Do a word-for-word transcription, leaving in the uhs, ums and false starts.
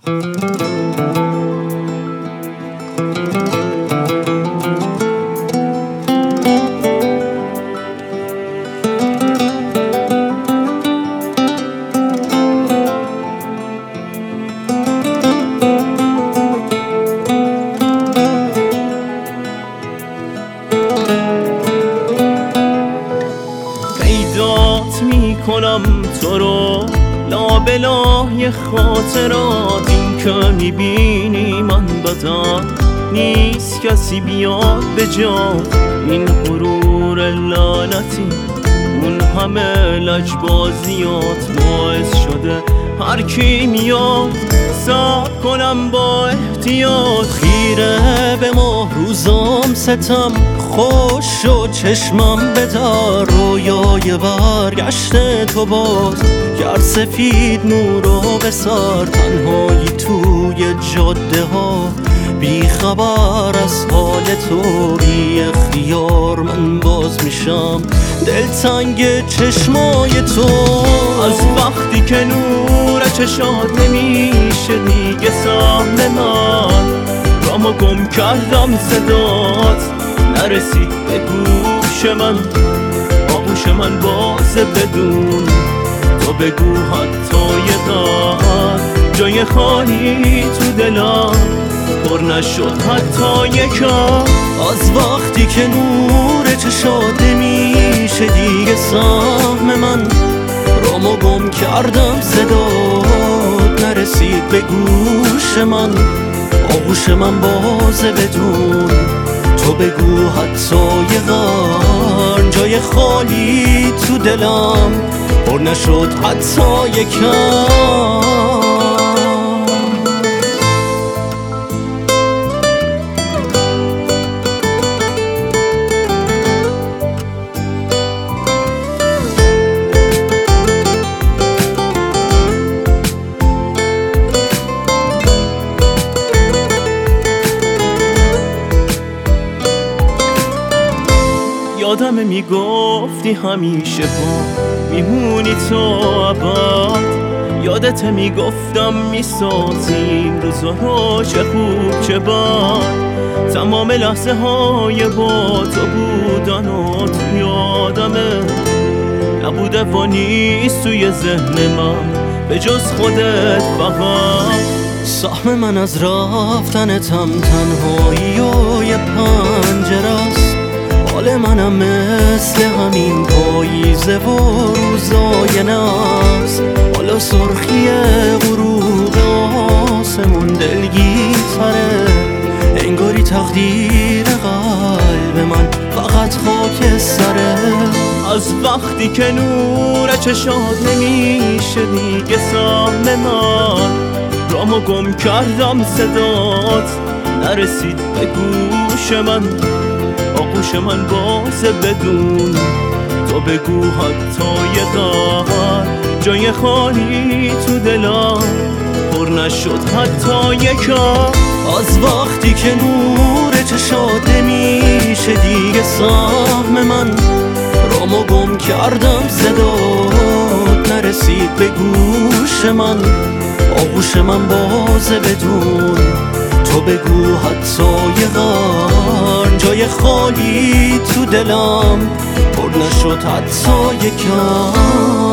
پیدات میکنم تو رو لابلای خاطرات، این که میبینی من بدم نیست کسی بیاد به جا. این غرور لعنتی اون همه لجبازیات باعث شده هر کی میاد صبر کنم با احتیاط. خیره به ماه روزام ستم خوش شد چشمم بدار، رویای برگشت تو باز کرد سفید نورو بسار. تنهایی توی جاده ها بی خبر از حال تو، بی اختیار من باز میشم دلتنگ چشمای تو. از وقتی که نور چشات نمیشه دیگه سهم من، رامو گم کردم صدات نرسید به گوش من. آغوش من بازه بدون تو بگو حتی یه قدر جای خالی تو دلم پر نشد حتی یکم. از وقتی که نور چشات نمیشه دیگه سهم من، رامو گم کردم صدات نرسید به گوش من. آغوش من بازه بدون تو بگو حتی یه قرن جای خالی تو دلم پر نشد حتی یکم. یادمه میگفتی همیشه با میمونی تو ابد، یادت میگفتم میسازیم روزا رو چه خوب چه بد. تمام لحظه های با تو بودن و تو یادمه نبوده و نیست توی ذهن من به جز خودت فقط. سهم من از رفتنتم تنهایی و یه پنجره است، حال منم مثل همین پاییزه و روزای ناز. حالا سرخی غروب آسمون دلگیرتره، انگاری تقدیر قلب من فقط خاک سره. از وقتی که نور چشات نمیشه دیگه سهم من، رامو گم کردم صدات نرسید به گوش من. آغوش من بازه بدون تو بگو حتی یه قدر جای خالی تو دلم پر نشد حتی یکم. از وقتی که نور چشات نمیشه دیگه سهم من، رامو گم کردم صدات نرسید به گوش من. آغوش من بازه بدون تو بگو حتی یه قرن جای خالی تو دلم پر نشد حتی یکم.